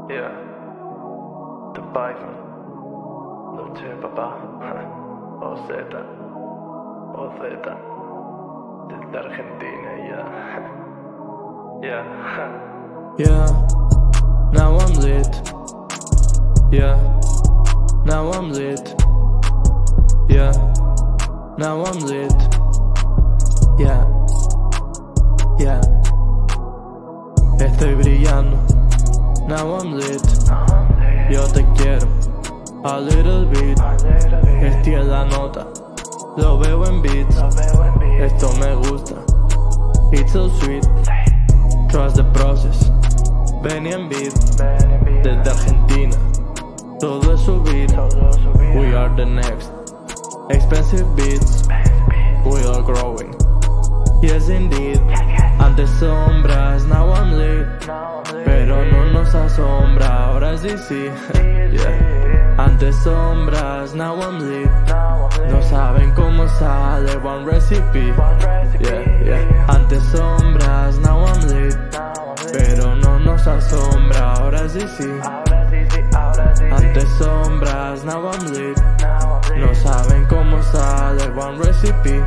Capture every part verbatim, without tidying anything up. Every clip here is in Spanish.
Yeah, The Python, Noche papá, O Z, O Z, desde Argentina, yeah, yeah, Yeah, now I'm lit. Yeah, now I'm lit. Yeah, now I'm lit. Yeah, yeah, estoy brillando. Now I'm lit. Yo te quiero, a little bit. Estoy en la nota, lo veo en beats. Esto me gusta, it's so sweet. Trust the process, Benny en beat. Desde Argentina, todo es subir. We are the next, expensive beats. We are growing, yes indeed. Antes sombras, now I'm lit. Pero no nos asombra, ahora sí sí. Yeah. Antes sombras, now I'm lit. No saben cómo sale, one recipe. Yeah, yeah. Antes sombras, now I'm lit. Pero no nos asombra, ahora sí sí. Antes sombras, now I'm lit. No saben cómo sale, one recipe.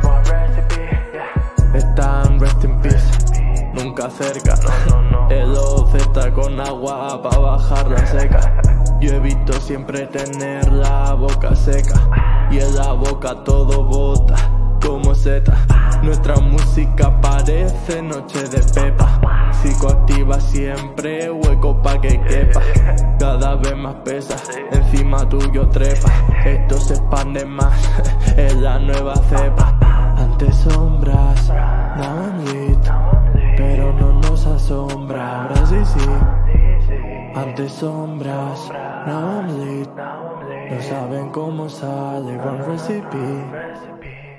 Están rest in peace, nunca cerca. El O Z con agua pa' bajar la seca. Yo evito siempre tener la boca seca, y en la boca todo bota como Z. Nuestra música parece noche de pepa. Psicoactiva siempre, hueco pa' que quepa. Cada vez más pesa, encima tuyo trepa. Esto se expande más, es la nueva cepa. Antes sombras, now I'm lit. Pero no nos asombra, ahora sí sí. Antes sombras, now I'm lit. No saben cómo sale, one recipe.